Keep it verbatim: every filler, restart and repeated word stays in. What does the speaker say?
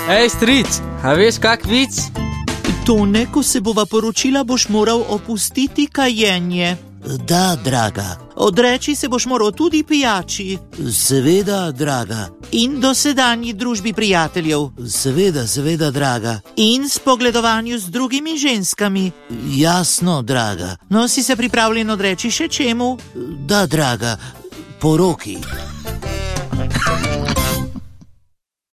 Ej, stric, a veš kak vic? Tone, ko se bova poročila, boš moral opustiti kajenje. Da, draga. Odreči se boš moral tudi pijači. Seveda, draga. In dosedanji družbi prijateljev. Seveda, seveda, draga. In spogledovanju z drugimi ženskami. Jasno, draga. No, si se pripravljen odreči še čemu? Da, draga. Poroki.